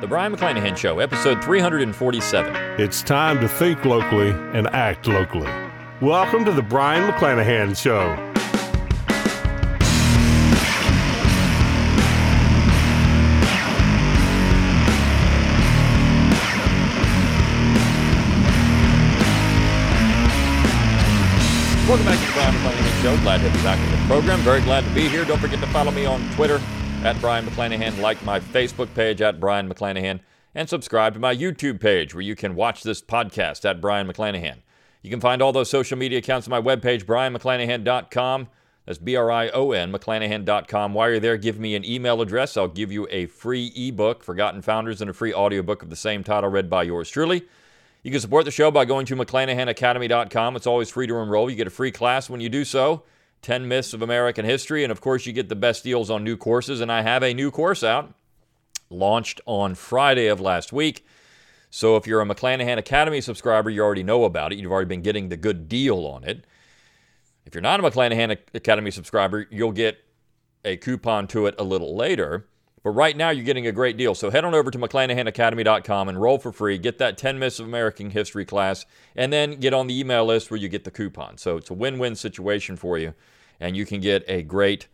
The Brion McClanahan Show, episode 347. It's time to think locally and act locally. Welcome to the Brion McClanahan Show. Welcome back to the Brion McClanahan Show. Glad to have you back in the program. Very glad to be here. Don't forget to follow me on Twitter at Brion McClanahan, like my Facebook page at Brion McClanahan, and subscribe to my YouTube page where you can watch this podcast at Brion McClanahan. You can find all those social media accounts on my webpage, BrionMcClanahan.com. That's B-R-I-O-N, McClanahan.com. While you're there, give me an email address. I'll give you a free ebook, Forgotten Founders, and a free audiobook of the same title read by yours truly. You can support the show by going to McClanahanacademy.com. It's always free to enroll. You get a free class when you do so. 10 Myths of American History, and of course you get the best deals on new courses, and I have a new course out, launched on Friday of last week. So if you're a McClanahan Academy subscriber, you already know about it. You've already been getting the good deal on it. If you're not a McClanahan Academy subscriber, you'll get a coupon to it a little later. But right now, you're getting a great deal. So head on over to McClanahanacademy.com, enroll for free, get that 10 Myths of American History class, and then get on the email list where you get the coupon. So it's a win-win situation for you, and you can get a great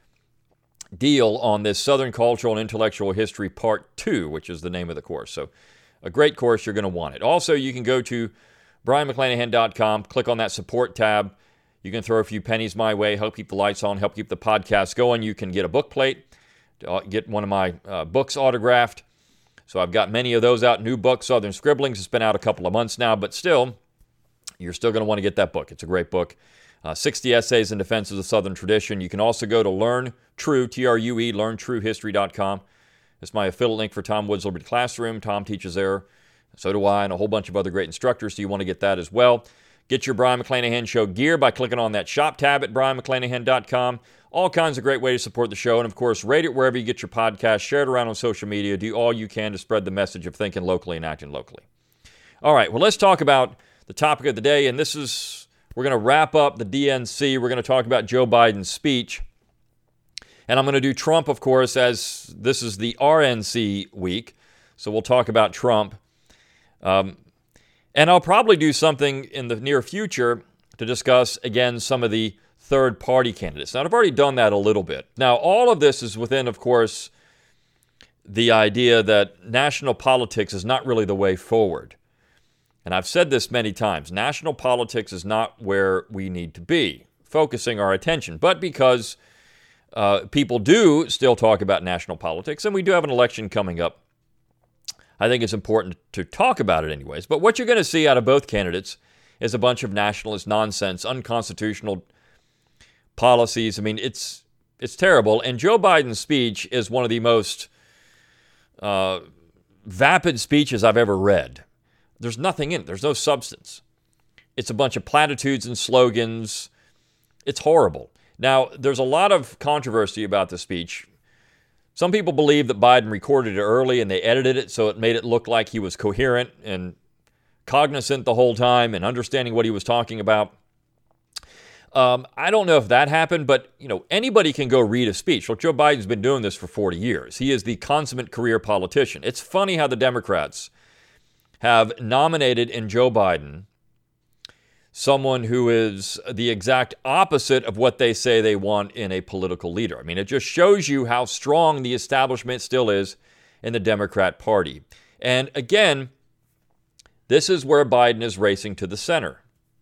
deal on this Southern Cultural and Intellectual History Part 2, which is the name of the course. So a great course, you're going to want it. Also, you can go to BrionMcClanahan.com, click on that support tab. You can throw a few pennies my way, help keep the lights on, help keep the podcast going. You can get a book plate, get one of my books autographed. So I've got many of those out. New book, Southern Scribblings. It's been out a couple of months now, but still, you're still going to want to get that book. It's a great book. 60 Essays in Defense of the Southern Tradition. You can also go to Learn True, T-R-U-E, LearnTrueHistory.com. It's my affiliate link for Tom Wood's Liberty Classroom. Tom teaches there. So do I, and a whole bunch of other great instructors, so you want to get that as well. Get your Brion McClanahan Show gear by clicking on that shop tab at BrionMcClanahan.com. All kinds of great ways to support the show. And, of course, rate it wherever you get your podcast. Share it around on social media. Do all you can to spread the message of thinking locally and acting locally. All right, well, let's talk about the topic of the day. And this is, we're going to wrap up the DNC. We're going to talk about Joe Biden's speech. And I'm going to do Trump, of course, as this is the RNC week. So we'll talk about Trump. And I'll probably do something in the near future to discuss, again, some of the third-party candidates. Now, I've already done that a little bit. Now, all of this is within, of course, the idea that national politics is not really the way forward. And I've said this many times. National politics is not where we need to be, focusing our attention. But because people do still talk about national politics, and we do have an election coming up, I think it's important to talk about it anyways. But what you're going to see out of both candidates is a bunch of nationalist nonsense, unconstitutional policies. I mean, it's terrible. And Joe Biden's speech is one of the most vapid speeches I've ever read. There's nothing in it. There's no substance. It's a bunch of platitudes and slogans. It's horrible. Now, there's a lot of controversy about the speech. Some people believe that Biden recorded it early and they edited it so it made it look like he was coherent and cognizant the whole time and understanding what he was talking about. I don't know if that happened, but anybody can go read a speech. Look, Joe Biden's been doing this for 40 years. He is the consummate career politician. It's funny how the Democrats have nominated in Joe Biden someone who is the exact opposite of what they say they want in a political leader. I mean, it just shows you how strong the establishment still is in the Democrat Party. And again, this is where Biden is racing to the center.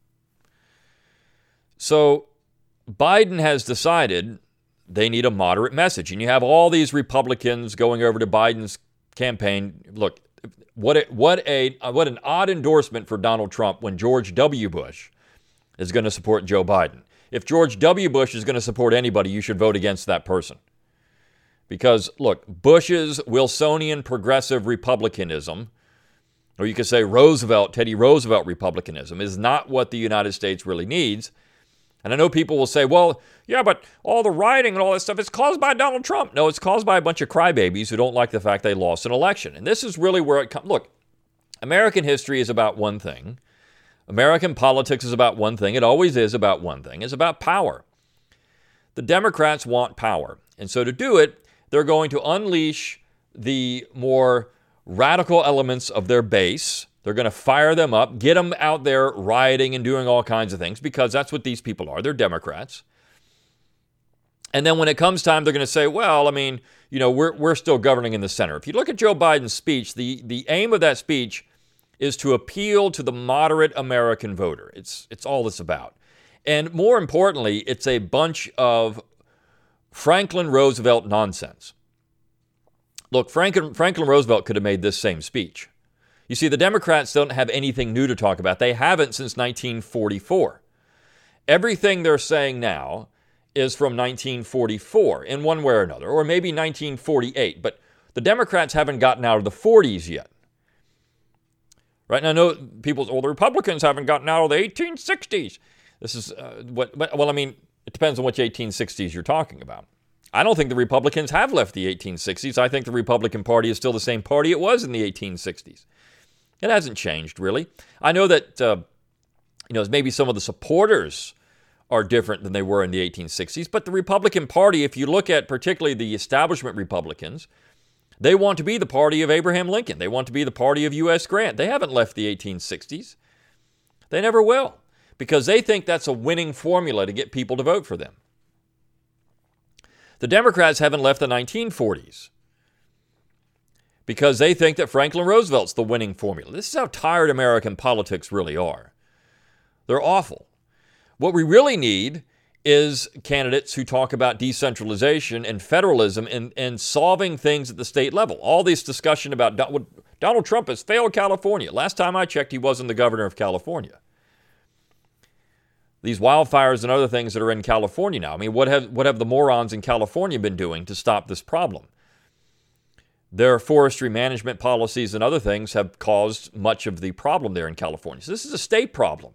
So Biden has decided they need a moderate message. And you have all these Republicans going over to Biden's campaign. Look, what an odd endorsement for Donald Trump when George W. Bush is going to support Joe Biden. If George W. Bush is going to support anybody, you should vote against that person. Because, look, Bush's Wilsonian progressive republicanism, or you could say Teddy Roosevelt republicanism, is not what the United States really needs. And I know people will say, well, yeah, but all the rioting and all that stuff is caused by Donald Trump. No, it's caused by a bunch of crybabies who don't like the fact they lost an election. And this is really where it comes. Look, American history is about one thing. American politics is about one thing. It always is about one thing. It's about power. The Democrats want power. And so to do it, they're going to unleash the more radical elements of their base. They're going to fire them up, get them out there rioting and doing all kinds of things, because that's what these people are. They're Democrats. And then when it comes time, they're going to say, well, I mean, we're still governing in the center. If you look at Joe Biden's speech, the aim of that speech is to appeal to the moderate American voter. It's all it's about. And more importantly, it's a bunch of Franklin Roosevelt nonsense. Look, Franklin Roosevelt could have made this same speech. You see, the Democrats don't have anything new to talk about. They haven't since 1944. Everything they're saying now is from 1944 in one way or another, or maybe 1948. But the Democrats haven't gotten out of the 40s yet. Right now, I know the Republicans haven't gotten out of the 1860s. This is it depends on which 1860s you're talking about. I don't think the Republicans have left the 1860s. I think the Republican Party is still the same party it was in the 1860s. It hasn't changed, really. I know that, maybe some of the supporters are different than they were in the 1860s, but the Republican Party, if you look at particularly the establishment Republicans, they want to be the party of Abraham Lincoln. They want to be the party of U.S. Grant. They haven't left the 1860s. They never will, because they think that's a winning formula to get people to vote for them. The Democrats haven't left the 1940s because they think that Franklin Roosevelt's the winning formula. This is how tired American politics really are. They're awful. What we really need is candidates who talk about decentralization and federalism and solving things at the state level. All this discussion about Donald Trump has failed California. Last time I checked, he wasn't the governor of California. These wildfires and other things that are in California now. I mean, what have the morons in California been doing to stop this problem? Their forestry management policies and other things have caused much of the problem there in California. So this is a state problem,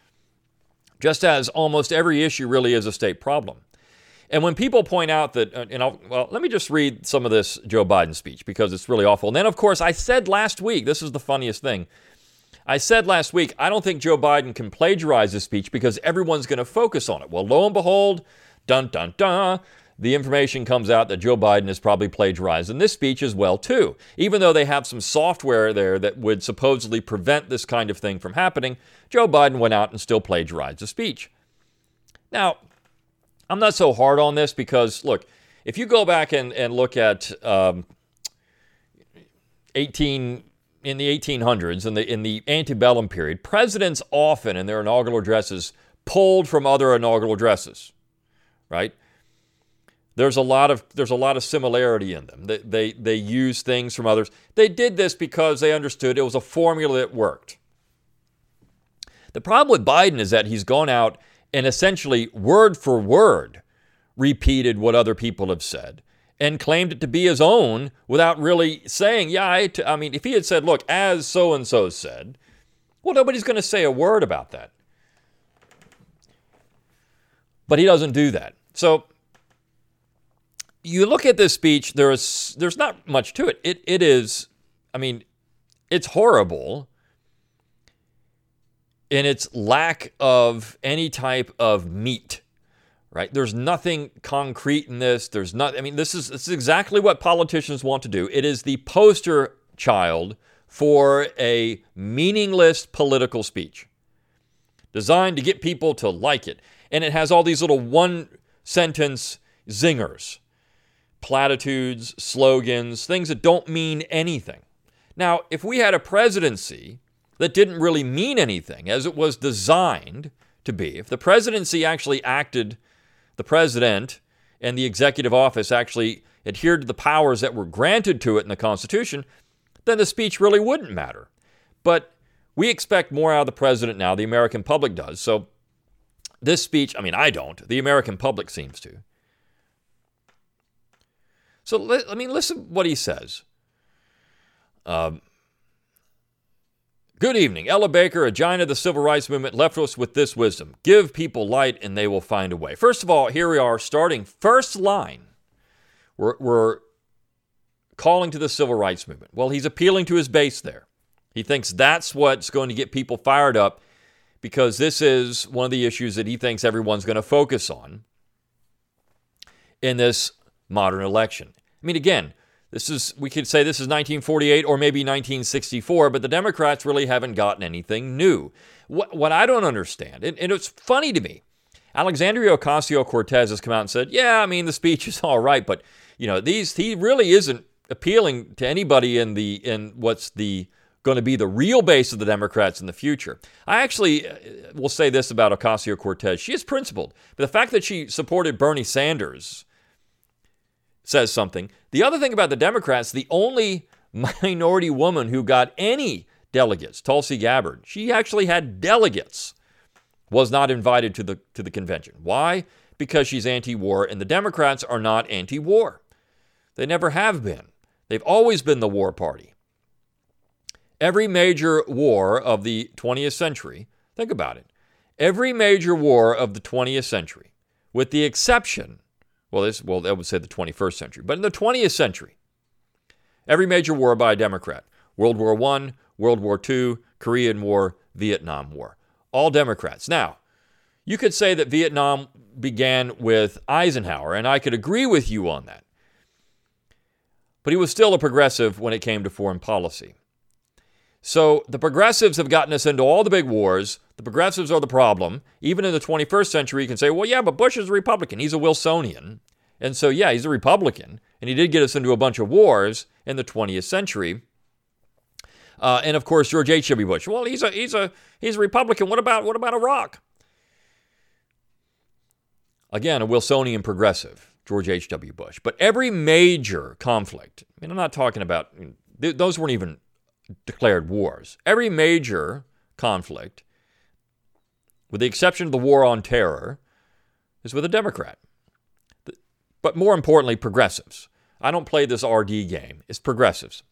just as almost every issue really is a state problem. And when people point out that, let me just read some of this Joe Biden speech because it's really awful. And then, of course, I said last week, this is the funniest thing. I said last week, I don't think Joe Biden can plagiarize this speech because everyone's going to focus on it. Well, lo and behold, dun, dun, dun, the information comes out that Joe Biden is probably plagiarized in this speech as well, too. Even though they have some software there that would supposedly prevent this kind of thing from happening, Joe Biden went out and still plagiarized the speech. Now, I'm not so hard on this because, look, if you go back and look at in the 1800s, in the antebellum period, presidents often in their inaugural addresses pulled from other inaugural addresses, right? There's a lot of similarity in them. They use things from others. They did this because they understood it was a formula that worked. The problem with Biden is that he's gone out and essentially word for word repeated what other people have said and claimed it to be his own without really saying, I mean, if he had said, look, as so-and-so said, well, nobody's going to say a word about that. But he doesn't do that. So you look at this speech, there's not much to it. It is, I mean, it's horrible in its lack of any type of meat, right? There's nothing concrete in this. This is exactly what politicians want to do. It is the poster child for a meaningless political speech designed to get people to like it. And it has all these little one-sentence zingers, platitudes, slogans, things that don't mean anything. Now, if we had a presidency that didn't really mean anything as it was designed to be, if the presidency actually acted, the president and the executive office actually adhered to the powers that were granted to it in the Constitution, then the speech really wouldn't matter. But we expect more out of the president now, the American public does. So this speech, I mean, I don't. The American public seems to. So, listen what he says. Good evening. Ella Baker, a giant of the civil rights movement, left us with this wisdom. Give people light and they will find a way. First of all, here we are starting first line. We're calling to the civil rights movement. Well, he's appealing to his base there. He thinks that's what's going to get people fired up because this is one of the issues that he thinks everyone's going to focus on in this modern election. I mean, again, We could say this is 1948 or maybe 1964, but the Democrats really haven't gotten anything new. What I don't understand, and it's funny to me, Alexandria Ocasio-Cortez has come out and said, yeah, I mean, the speech is all right, but, he really isn't appealing to anybody in what's going to be the real base of the Democrats in the future. I actually will say this about Ocasio-Cortez. She is principled, but the fact that she supported Bernie Sanders says something. The other thing about the Democrats, the only minority woman who got any delegates, Tulsi Gabbard, she actually had delegates, was not invited to the convention. Why? Because she's anti-war, and the Democrats are not anti-war. They never have been. They've always been the war party. Every major war of the 20th century, think about it, every major war of the 20th century, with the exception, that would say the 21st century, but in the 20th century, every major war by a Democrat, World War I, World War II, Korean War, Vietnam War, all Democrats. Now, you could say that Vietnam began with Eisenhower, and I could agree with you on that. But he was still a progressive when it came to foreign policy. So the progressives have gotten us into all the big wars. The progressives are the problem. Even in the 21st century, you can say, well, yeah, but Bush is a Republican. He's a Wilsonian. And so, yeah, he's a Republican. And he did get us into a bunch of wars in the 20th century. And, of course, George H.W. Bush. Well, he's a Republican. What about Iraq? Again, a Wilsonian progressive, George H.W. Bush. But every major conflict, I'm not talking about, those weren't even declared wars. Every major conflict, with the exception of the war on terror, is with a Democrat. But more importantly, progressives. I don't play this RD game. It's progressives.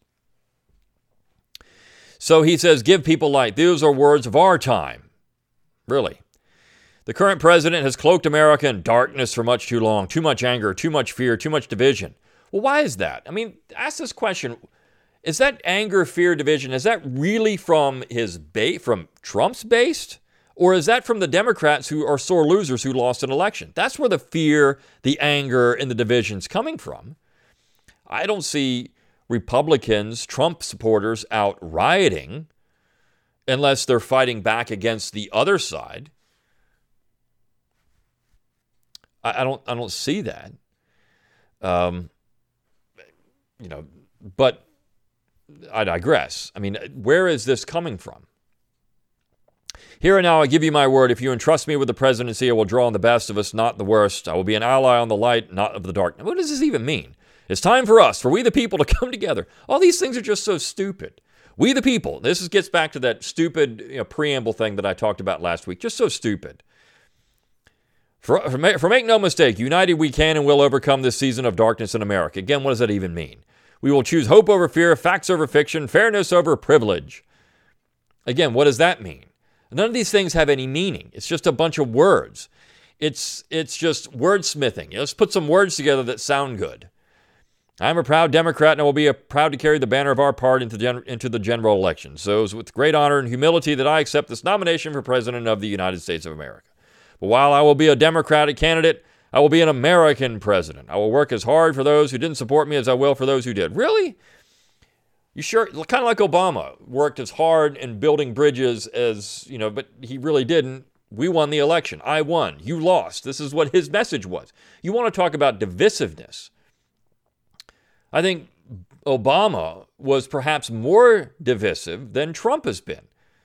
So he says, give people light. Those are words of our time. Really. The current president has cloaked America in darkness for much too long. Too much anger, too much fear, too much division. Well, why is that? Ask this question. Is that anger, fear, division, is that really from from Trump's base? Or is that from the Democrats who are sore losers who lost an election? That's where the fear, the anger, and the division's coming from. I don't see Republicans, Trump supporters out rioting unless they're fighting back against the other side. I don't see that. But I digress. Where is this coming from? Here and now I give you my word, if you entrust me with the presidency, I will draw on the best of us, not the worst. I will be an ally on the light, not of the dark. Now, what does this even mean? It's time for us, for we the people, to come together. All these things are just so stupid. We the people. This gets back to that stupid preamble thing that I talked about last week. Just so stupid. For make no mistake, united we can and will overcome this season of darkness in America. Again, what does that even mean? We will choose hope over fear, facts over fiction, fairness over privilege. Again, what does that mean? None of these things have any meaning. It's just a bunch of words. It's just wordsmithing. Let's put some words together that sound good. I'm a proud Democrat and I will be proud to carry the banner of our party into the general election. So it's with great honor and humility that I accept this nomination for President of the United States of America. But while I will be a Democratic candidate, I will be an American president. I will work as hard for those who didn't support me as I will for those who did. Really? You sure? Kind of like Obama worked as hard in building bridges as, but he really didn't. We won the election. I won. You lost. This is what his message was. You want to talk about divisiveness. I think Obama was perhaps more divisive than Trump has been.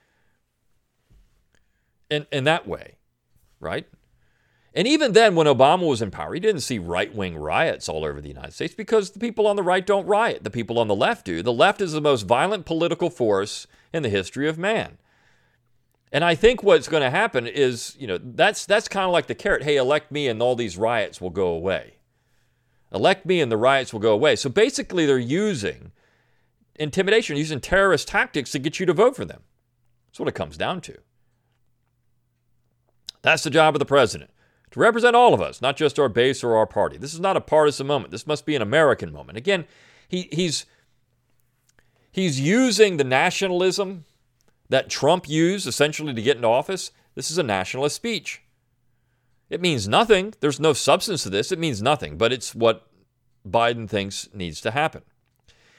In that way, right? And even then, when Obama was in power, he didn't see right-wing riots all over the United States because the people on the right don't riot. The people on the left do. The left is the most violent political force in the history of man. And I think what's going to happen is, that's kind of like the carrot. Hey, elect me and all these riots will go away. Elect me and the riots will go away. So basically they're using intimidation, using terrorist tactics to get you to vote for them. That's what it comes down to. That's the job of the president. To represent all of us, not just our base or our party. This is not a partisan moment. This must be an American moment. Again, he's using the nationalism that Trump used essentially to get into office. This is a nationalist speech. It means nothing. There's no substance to this. It means nothing, but it's what Biden thinks needs to happen.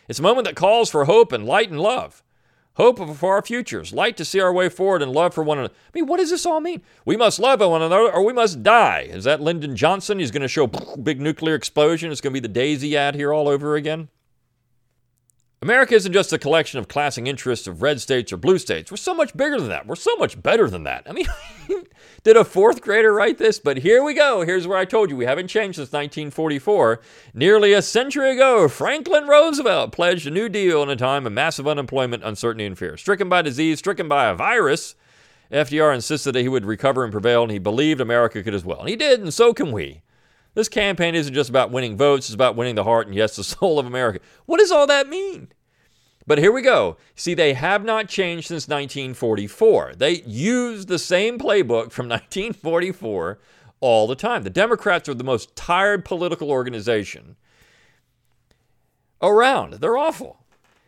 It's a moment that calls for hope and light and love. Hope for our futures, light to see our way forward, and love for one another. I mean, what does this all mean? We must love one another or we must die. Is that Lyndon Johnson? He's going to show big nuclear explosion. It's going to be the Daisy ad here all over again. America isn't just a collection of classing interests of red states or blue states. We're so much bigger than that. We're so much better than that. I mean, did a fourth grader write this? But here we go. Here's where I told you we haven't changed since 1944. Nearly a century ago, Franklin Roosevelt pledged a New Deal in a time of massive unemployment, uncertainty, and fear. Stricken by disease, stricken by a virus, FDR insisted that he would recover and prevail, and he believed America could as well. And he did, and so can we. This campaign isn't just about winning votes. It's about winning the heart and, yes, the soul of America. What does all that mean? But here we go. See, they have not changed since 1944. They use the same playbook from 1944 all the time. The Democrats are the most tired political organization around. They're awful.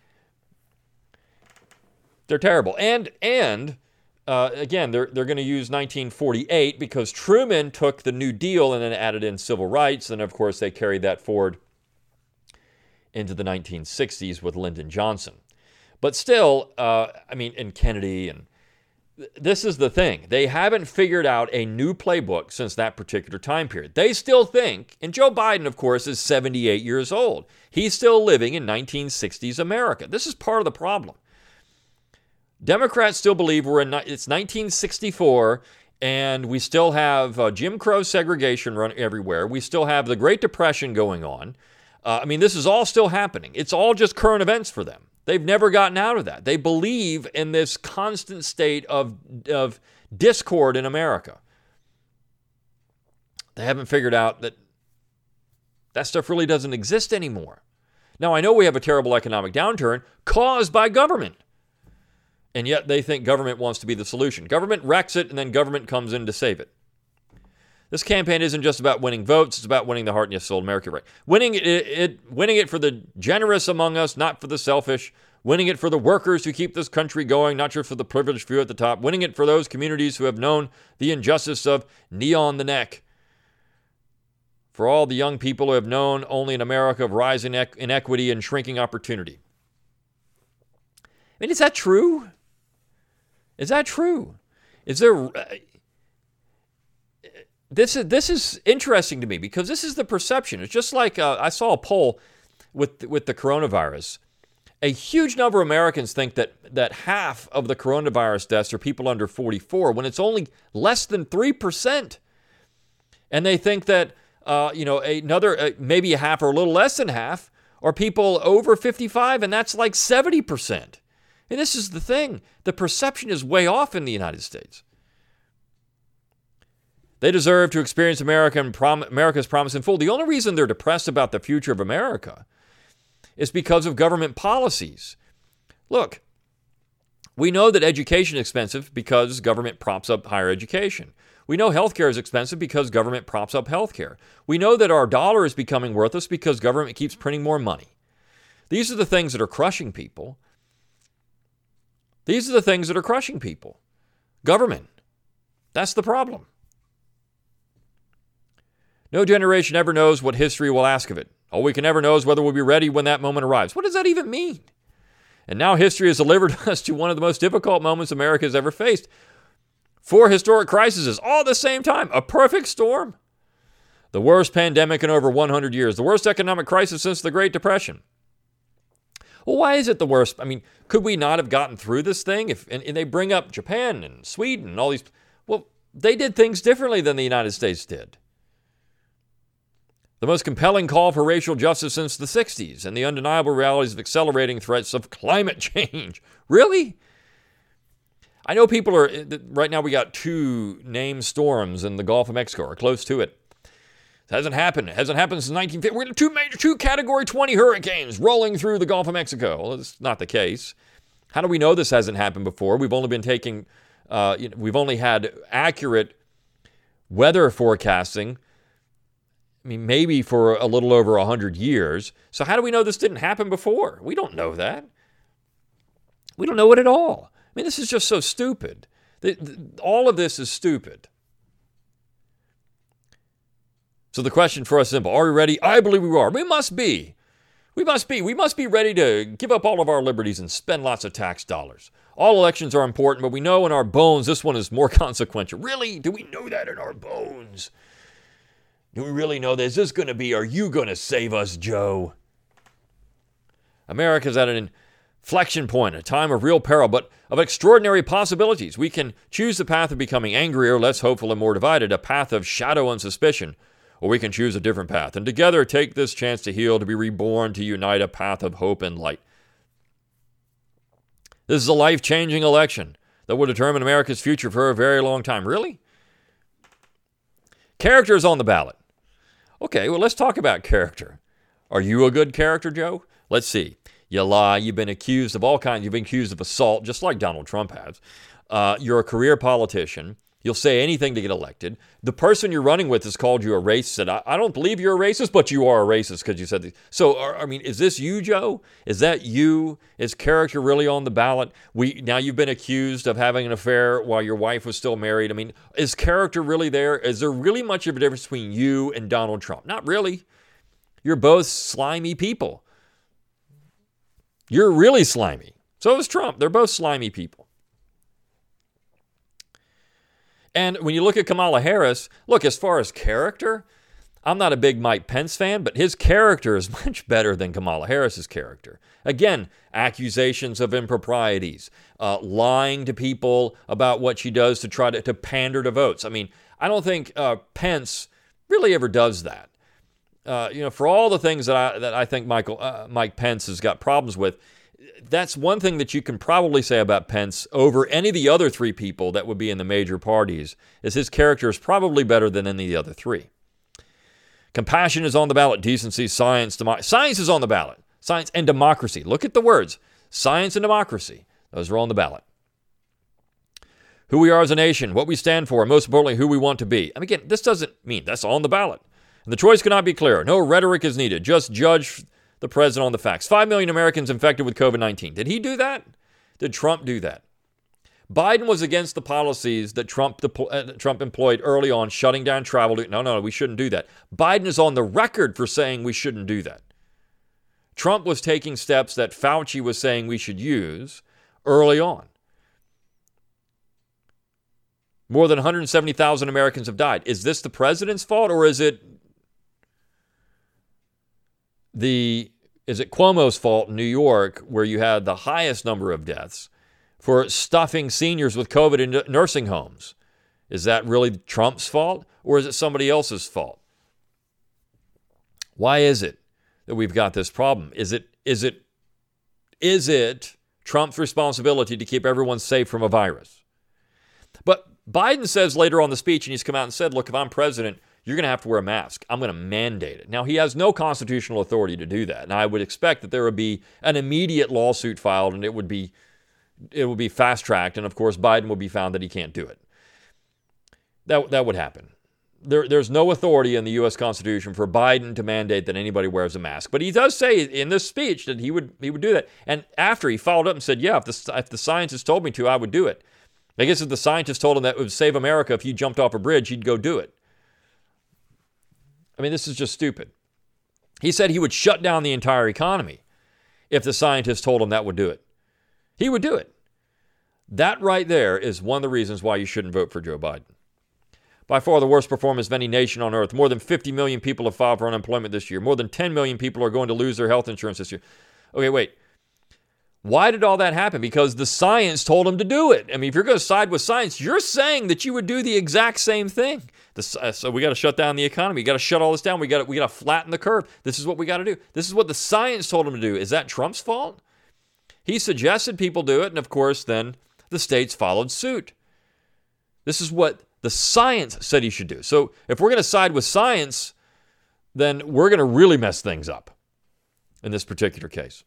They're terrible. And again, they're going to use 1948 because Truman took the New Deal and then added in civil rights. And, of course, they carried that forward into the 1960s with Lyndon Johnson. But still, and Kennedy, and this is the thing. They haven't figured out a new playbook since that particular time period. They still think, and Joe Biden, of course, is 78 years old. He's still living in 1960s America. This is part of the problem. Democrats still believe it's 1964, and we still have Jim Crow segregation run everywhere. We still have the Great Depression going on. This is all still happening. It's all just current events for them. They've never gotten out of that. They believe in this constant state of discord in America. They haven't figured out that stuff really doesn't exist anymore. Now, I know we have a terrible economic downturn caused by government. And yet they think government wants to be the solution. Government wrecks it, and then government comes in to save it. This campaign isn't just about winning votes. It's about winning the heart and yes, soul of America. Right? Winning it for the generous among us, not for the selfish. Winning it for the workers who keep this country going, not just for the privileged few at the top. Winning it for those communities who have known the injustice of knee on the neck. For all the young people who have known only an America of rising inequity and shrinking opportunity. Is that true? Is that true? Is there... This is interesting to me because this is the perception. It's just like I saw a poll with the coronavirus. A huge number of Americans think that half of the coronavirus deaths are people under 44 when it's only less than 3%. And they think that, another, maybe a half or a little less than half are people over 55, and that's like 70%. And this is the thing. The perception is way off in the United States. They deserve to experience America's promise in full. The only reason they're depressed about the future of America is because of government policies. Look, we know that education is expensive because government props up higher education. We know healthcare is expensive because government props up healthcare. We know that our dollar is becoming worthless because government keeps printing more money. These are the things that are crushing people. These are the things that are crushing people. Government. That's the problem. No generation ever knows what history will ask of it. All we can ever know is whether we'll be ready when that moment arrives. What does that even mean? And now history has delivered us to one of the most difficult moments America has ever faced. 4 historic crises all at the same time. A perfect storm. The worst pandemic in over 100 years. The worst economic crisis since the Great Depression. Well, why is it the worst? Could we not have gotten through this thing? And they bring up Japan and Sweden and all these. Well, they did things differently than the United States did. The most compelling call for racial justice since the 60s and the undeniable realities of accelerating threats of climate change. Really? I know people are, right now we got 2 named storms in the Gulf of Mexico, or close to it. It hasn't happened. It hasn't happened since 1950. We're going to 2 Category 20 hurricanes rolling through the Gulf of Mexico. Well, that's not the case. How do we know this hasn't happened before? We've only been we've only had accurate weather forecasting maybe for a little over 100 years. So how do we know this didn't happen before? We don't know that. We don't know it at all. This is just so stupid. All of this is stupid. So the question for us is simple. Are we ready? I believe we are. We must be. We must be ready to give up all of our liberties and spend lots of tax dollars. All elections are important, but we know in our bones this one is more consequential. Really? Do we know that in our bones? Do we really know this? Is this going to be, are you going to save us, Joe? America's at an inflection point, a time of real peril, but of extraordinary possibilities. We can choose the path of becoming angrier, less hopeful, and more divided, a path of shadow and suspicion, or we can choose a different path, and together take this chance to heal, to be reborn, to unite, a path of hope and light. This is a life-changing election that will determine America's future for a very long time. Really? Character is on the ballot. Okay, well, let's talk about character. Are you a good character, Joe? Let's see. You lie. You've been accused of all kinds. You've been accused of assault, just like Donald Trump has. You're a career politician. You'll say anything to get elected. The person you're running with has called you a racist. And I don't believe you're a racist, but you are a racist because you said this. So, I mean, is this you, Joe? Is that you? Is character really on the ballot? Now you've been accused of having an affair while your wife was still married. I mean, is character really there? Is there really much of a difference between you and Donald Trump? Not really. You're both slimy people. You're really slimy. So is Trump. They're both slimy people. And when you look at Kamala Harris, look, as far as character, I'm not a big Mike Pence fan, but his character is much better than Kamala Harris's character. Again, accusations of improprieties, lying to people about what she does to try to pander to votes. I mean, I don't think Pence really ever does that. For all the things that I think Mike Pence has got problems with, that's one thing that you can probably say about Pence over any of the other three people that would be in the major parties, is his character is probably better than any of the other three. Compassion is on the ballot. Decency, science, science is on the ballot. Science and democracy. Look at the words. Science and democracy. Those are on the ballot. Who we are as a nation, what we stand for, and most importantly, who we want to be. And again, this doesn't mean that's on the ballot. And the choice cannot be clearer. No rhetoric is needed. Just judge the president on the facts. 5 million Americans infected with COVID-19. Did he do that? Did Trump do that? Biden was against the policies that Trump employed early on, shutting down travel. No, we shouldn't do that. Biden is on the record for saying we shouldn't do that. Trump was taking steps that Fauci was saying we should use early on. More than 170,000 Americans have died. Is this the president's fault, or is it Cuomo's fault in New York, where you had the highest number of deaths for stuffing seniors with COVID in nursing homes? Is that really Trump's fault, or is it somebody else's fault? Why is it that we've got this problem? Is it Trump's responsibility to keep everyone safe from a virus? But Biden says later on in the speech, and he's come out and said, look, if I'm president, you're going to have to wear a mask. I'm going to mandate it. Now, he has no constitutional authority to do that. And I would expect that there would be an immediate lawsuit filed, and it would be fast-tracked. And, of course, Biden would be found that he can't do it. That would happen. There's no authority in the U.S. Constitution for Biden to mandate that anybody wears a mask. But he does say in this speech that he would do that. And after he followed up and said, yeah, if the scientists told me to, I would do it. I guess if the scientists told him that it would save America if you jumped off a bridge, he'd go do it. I mean, this is just stupid. He said he would shut down the entire economy if the scientists told him that would do it. He would do it. That right there is one of the reasons why you shouldn't vote for Joe Biden. By far the worst performance of any nation on earth. More than 50 million people have filed for unemployment this year. More than 10 million people are going to lose their health insurance this year. Okay, wait. Why did all that happen? Because the science told him to do it. I mean, if you're going to side with science, you're saying that you would do the exact same thing. So we got to shut down the economy. We got to shut all this down. We got to flatten the curve. This is what we got to do. This is what the science told him to do. Is that Trump's fault? He suggested people do it, and of course, then the states followed suit. This is what the science said he should do. So if we're going to side with science, then we're going to really mess things up in this particular case.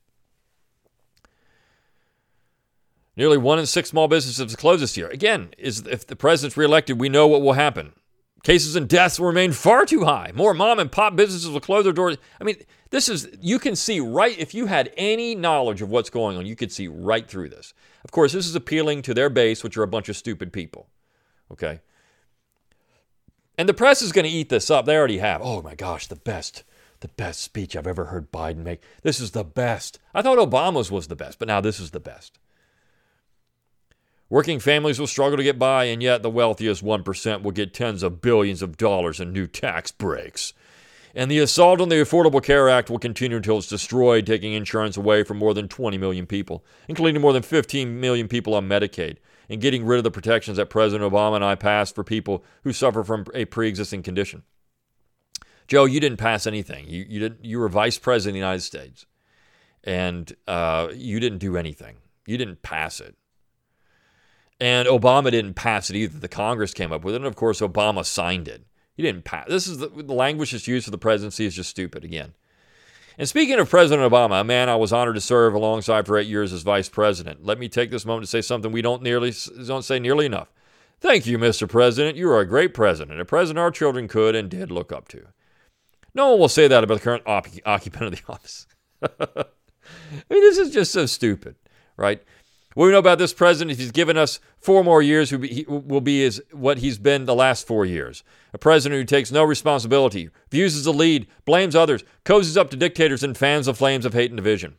Nearly 1 in 6 small businesses closed this year. Again, if the president's reelected, we know what will happen. Cases and deaths will remain far too high. More mom and pop businesses will close their doors. I mean, you can see right, if you had any knowledge of what's going on, you could see right through this. Of course, this is appealing to their base, which are a bunch of stupid people. And the press is going to eat this up. They already have. Oh my gosh, the best The best speech I've ever heard Biden make. This is the best. I thought Obama's was the best, but now this is the best. Working families will struggle to get by, and yet the wealthiest 1% will get tens of billions of dollars in new tax breaks. And the assault on the Affordable Care Act will continue until it's destroyed, taking insurance away from more than 20 million people, including more than 15 million people on Medicaid, and getting rid of the protections that President Obama and I passed for people who suffer from a pre-existing condition. Joe, you didn't pass anything. You were vice president of the United States, and you didn't do anything. You didn't pass it. And Obama didn't pass it either. The Congress came up with it, and of course, Obama signed it. He didn't pass. This is the language that's used for the presidency is just stupid again. And speaking of President Obama, a man I was honored to serve alongside for 8 years as vice president, let me take this moment to say something we don't say nearly enough. Thank you, Mr. President. You are a great president, a president our children could and did look up to. No one will say that about the current occupant of the office. I mean, this is just so stupid, right? What we know about this president, if he's given us 4 more years, he will be what he's been the last 4 years. A president who takes no responsibility, views as a lead, blames others, cozies up to dictators, and fans the flames of hate and division.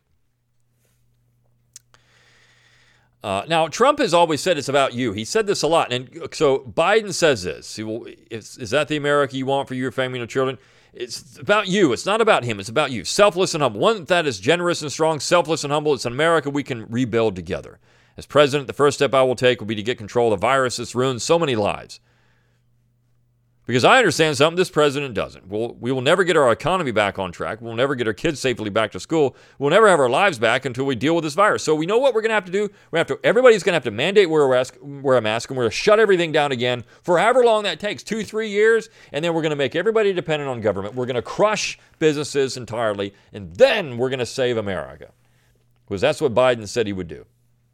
Now, Trump has always said it's about you. He said this a lot. And so Biden says this. Is that the America you want for your family and your children? It's about you. It's not about him. It's about you. Selfless and humble. One that is generous and strong, selfless and humble. It's an America we can rebuild together. As president, the first step I will take will be to get control of the virus that's ruined so many lives. Because I understand something this president doesn't. We will never get our economy back on track. We'll never get our kids safely back to school. We'll never have our lives back until we deal with this virus. So we know what we're going to have to do. Everybody's going to have to mandate wear a mask, and we're going to shut everything down again for however long that takes, 2-3 years, and then we're going to make everybody dependent on government. We're going to crush businesses entirely, and then we're going to save America. Because that's what Biden said he would do.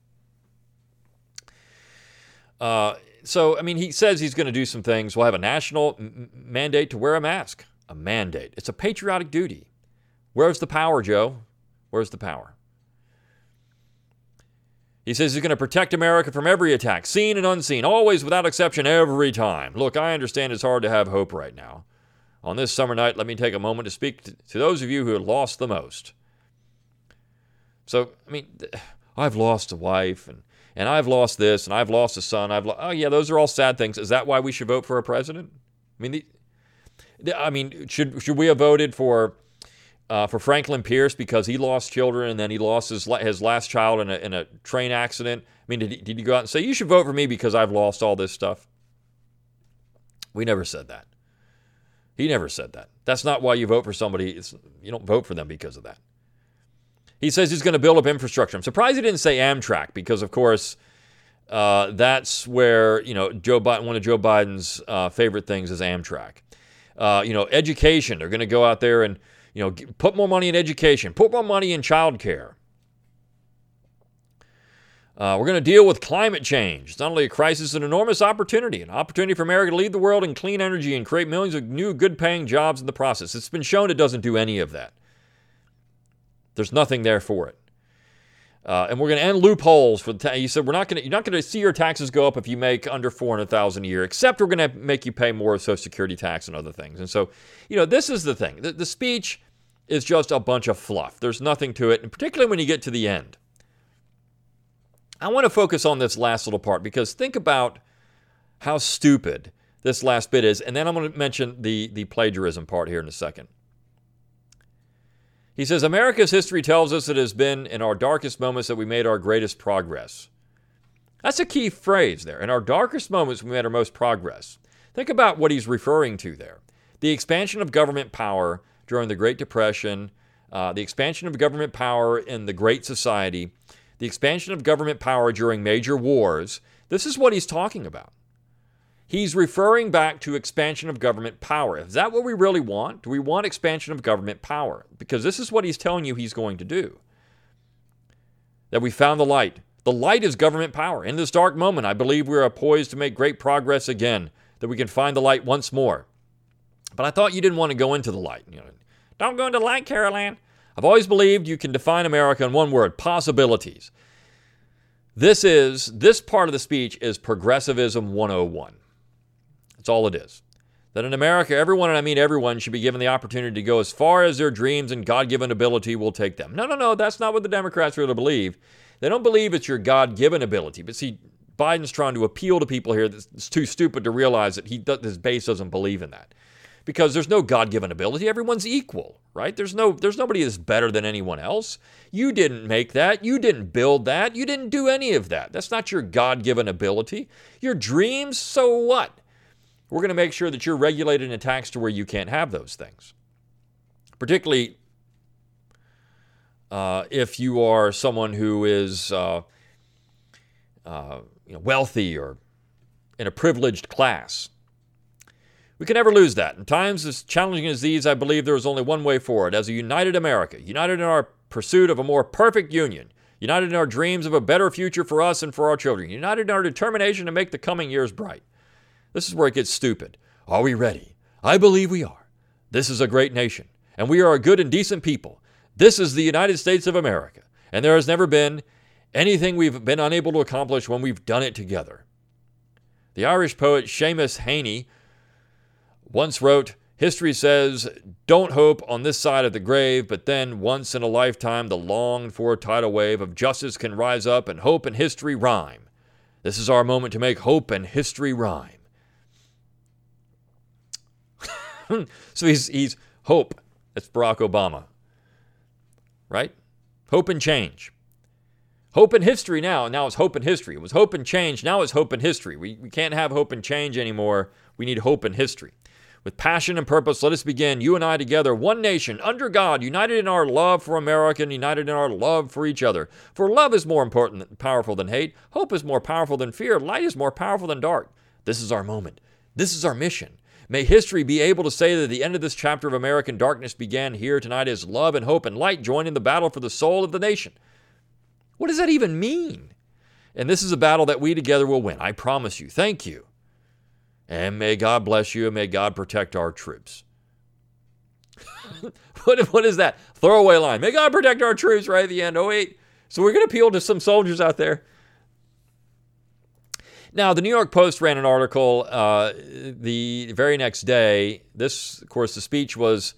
So, I mean, he says he's going to do some things. We'll have a national mandate to wear a mask. A mandate. It's a patriotic duty. Where's the power, Joe? Where's the power? He says he's going to protect America from every attack, seen and unseen, always without exception, every time. Look, I understand it's hard to have hope right now. On this summer night, let me take a moment to speak to those of you who have lost the most. So, I mean, I've lost a wife, and I've lost this, and I've lost a son. Oh, yeah, those are all sad things. Is that why we should vote for a president? I mean, should we have voted for Franklin Pierce because he lost children and then he lost his last child in a train accident? I mean, did he go out and say, you should vote for me because I've lost all this stuff? We never said that. He never said that. That's not why you vote for somebody. You don't vote for them because of that. He says he's going to build up infrastructure. I'm surprised he didn't say Amtrak because, of course, that's where, one of Joe Biden's favorite things is Amtrak. Education. They're going to go out there and, put more money in education, put more money in child care. We're going to deal with climate change. It's not only a crisis, it's an enormous opportunity. An opportunity for America to lead the world in clean energy and create millions of new good-paying jobs in the process. It's been shown it doesn't do any of that. There's nothing there for it. And we're going to end loopholes for the he said you're not going to see your taxes go up if you make under $400,000 a year, except we're going to make you pay more Social Security tax and other things. And so, this is the thing. The speech is just a bunch of fluff. There's nothing to it, and particularly when you get to the end. I want to focus on this last little part because think about how stupid this last bit is, and then I'm going to mention the plagiarism part here in a second. He says, America's history tells us it has been in our darkest moments that we made our greatest progress. That's a key phrase there. In our darkest moments, we made our most progress. Think about what he's referring to there. The expansion of government power during the Great Depression, the expansion of government power in the Great Society, the expansion of government power during major wars. This is what he's talking about. He's referring back to expansion of government power. Is that what we really want? Do we want expansion of government power? Because this is what he's telling you he's going to do. That we found the light. The light is government power. In this dark moment, I believe we are poised to make great progress again. That we can find the light once more. But I thought you didn't want to go into the light. Don't go into the light, Carol Ann. I've always believed you can define America in one word, possibilities. This part of the speech is Progressivism 101. That's all it is. that in America, everyone, and I mean everyone, should be given the opportunity to go as far as their dreams and God-given ability will take them. No, that's not what the Democrats really believe. They don't believe it's your God-given ability. But see, Biden's trying to appeal to people here that's too stupid to realize that his base doesn't believe in that. Because there's no God-given ability. Everyone's equal, right? There's nobody that's better than anyone else. You didn't make that. You didn't build that. You didn't do any of that. That's not your God-given ability. Your dreams, so what? We're going to make sure that you're regulated and taxed to where you can't have those things. Particularly if you are someone who is wealthy or in a privileged class. We can never lose that. In times as challenging as these, I believe there is only one way forward. As a united America, united in our pursuit of a more perfect union, united in our dreams of a better future for us and for our children, united in our determination to make the coming years bright. This is where it gets stupid. Are we ready? I believe we are. This is a great nation, and we are a good and decent people. This is the United States of America, and there has never been anything we've been unable to accomplish when we've done it together. The Irish poet Seamus Heaney once wrote, "History says, don't hope on this side of the grave, but then once in a lifetime the longed-for tidal wave of justice can rise up and hope and history rhyme. This is our moment to make hope and history rhyme." So he's hope. That's Barack Obama. Right? Hope and change. Hope and history now it's hope and history. It was hope and change, now it's hope and history. We can't have hope and change anymore. We need hope and history. With passion and purpose, let us begin, you and I together, one nation, under God, united in our love for America and united in our love for each other. For love is more powerful than hate. Hope is more powerful than fear. Light is more powerful than dark. This is our moment. This is our mission. May history be able to say that the end of this chapter of American darkness began here tonight as love and hope and light join in the battle for the soul of the nation. What does that even mean? And this is a battle that we together will win. I promise you. Thank you. And may God bless you and may God protect our troops. What is that? Throwaway line. May God protect our troops right at the end. Oh, wait. So we're going to appeal to some soldiers out there. Now, the New York Post ran an article the very next day. This, of course, the speech was,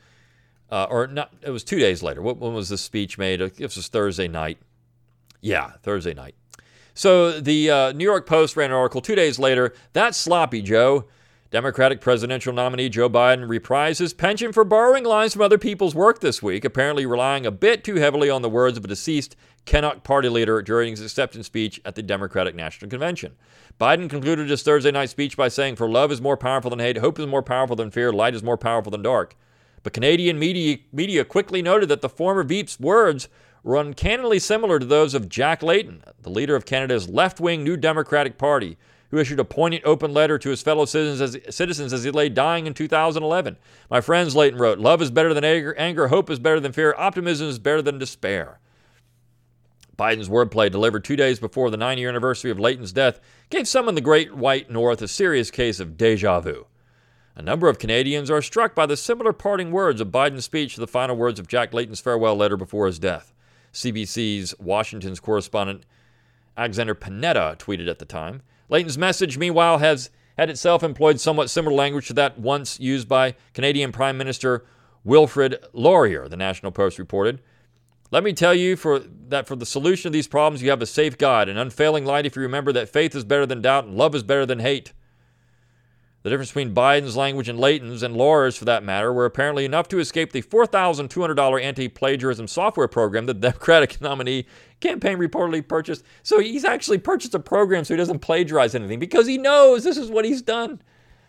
it was 2 days later. When was this speech made? This was Thursday night. Yeah, Thursday night. So the New York Post ran an article 2 days later. That's sloppy, Joe. Democratic presidential nominee Joe Biden reprised his penchant for borrowing lines from other people's work this week, apparently relying a bit too heavily on the words of a deceased Kentucky party leader during his acceptance speech at the Democratic National Convention. Biden concluded his Thursday night speech by saying, "For love is more powerful than hate, hope is more powerful than fear, light is more powerful than dark." But Canadian media quickly noted that the former Veep's words were uncannily similar to those of Jack Layton, the leader of Canada's left-wing New Democratic Party, who issued a poignant open letter to his fellow citizens as he lay dying in 2011. "My friends," Layton wrote, "love is better than anger, hope is better than fear, optimism is better than despair." Biden's wordplay, delivered 2 days before the 9-year anniversary of Layton's death, gave some in the Great White North a serious case of déjà vu. A number of Canadians are struck by the similar parting words of Biden's speech to the final words of Jack Layton's farewell letter before his death. CBC's Washington's correspondent Alexander Panetta tweeted at the time. Layton's message, meanwhile, had itself employed somewhat similar language to that once used by Canadian Prime Minister Wilfrid Laurier, the National Post reported. "Let me tell you that for the solution of these problems, you have a safe guide, an unfailing light if you remember that faith is better than doubt and love is better than hate." The difference between Biden's language and Layton's, and Laurier's for that matter, were apparently enough to escape the $4,200 anti-plagiarism software program that the Democratic nominee campaign reportedly purchased. So he's actually purchased a program so he doesn't plagiarize anything because he knows this is what he's done.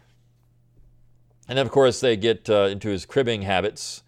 And then, of course, they get into his cribbing habits.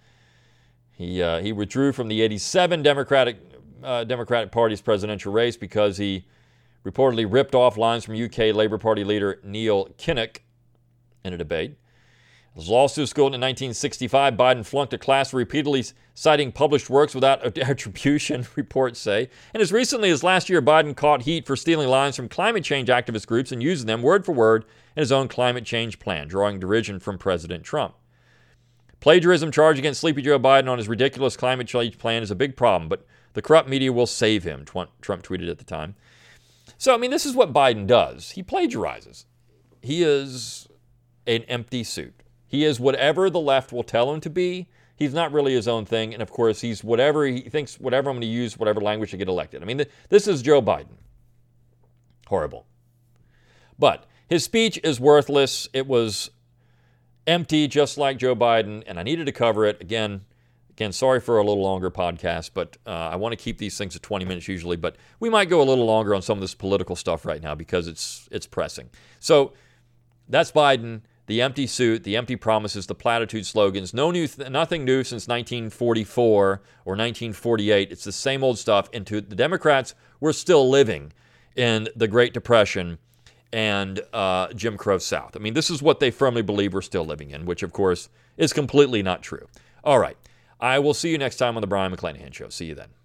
He withdrew from the 87 Democratic Party's presidential race because he reportedly ripped off lines from UK Labour Party leader Neil Kinnock in a debate. As law student in 1965, Biden flunked a class repeatedly citing published works without attribution, reports say. And as recently as last year, Biden caught heat for stealing lines from climate change activist groups and using them word for word in his own climate change plan, drawing derision from President Trump. Plagiarism charge against Sleepy Joe Biden on his ridiculous climate change plan is a big problem, but the corrupt media will save him, Trump tweeted at the time. So, I mean, this is what Biden does. He plagiarizes. He is an empty suit. He is whatever the left will tell him to be. He's not really his own thing. And of course, he's whatever he thinks, whatever I'm going to use, whatever language to get elected. I mean, this is Joe Biden. Horrible. But his speech is worthless. It was empty, just like Joe Biden, and I needed to cover it. Again, sorry for a little longer podcast, but I want to keep these things at 20 minutes usually, but we might go a little longer on some of this political stuff right now because it's pressing. So that's Biden, the empty suit, the empty promises, the platitude slogans. Nothing new since 1944 or 1948. It's the same old stuff. And to the Democrats, we're still living in the Great Depression and Jim Crow South. I mean, this is what they firmly believe we're still living in, which, of course, is completely not true. All right. I will see you next time on the Brion McClanahan Show. See you then.